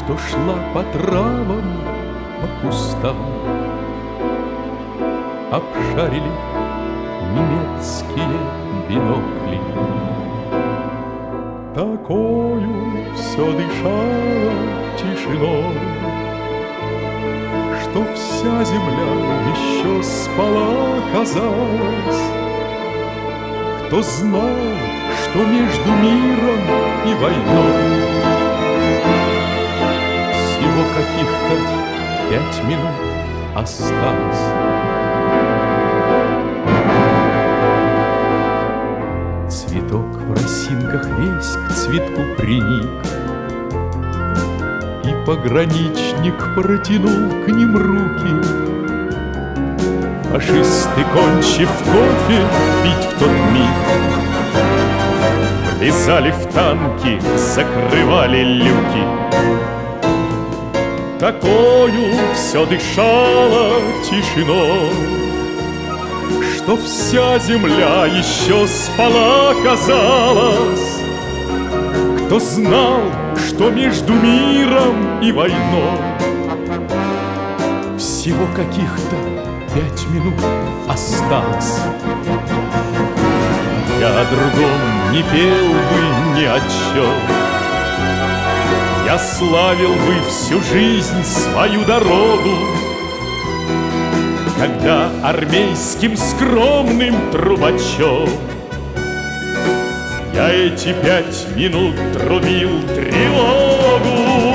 что шла по травам, по кустам. Обшарили немецкие бинокли. Такою все дышало тишиной, что вся земля еще спала, казалось. Кто знал, что между миром и войной всего каких-то 5 минут осталось. Цветок в росинках весь к цветку приник, и пограничник протянул к ним руки. Фашисты, кончив кофе, пить в тот миг, влезали в танки, закрывали люки. Такою все дышало тишиной, что вся земля еще спала, казалось. Кто знал, что между миром и войной всего каких-то 5 минут осталось. Я о другом не пел бы ни о чем, я славил бы всю жизнь свою дорогу, когда армейским скромным трубачом я эти 5 минут трубил тревогу.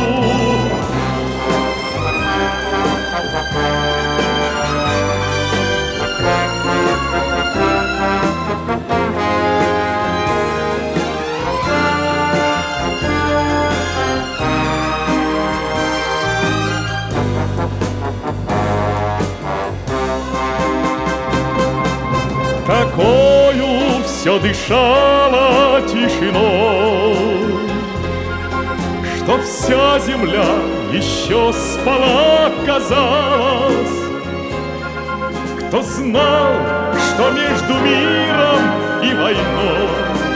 Такою все дышало тишиной, что вся земля еще спала, казалось. Кто знал, что между миром и войной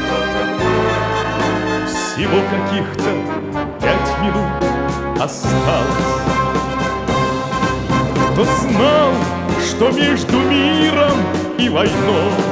всего каких-то 5 минут осталось. Кто знал, что между миром и войной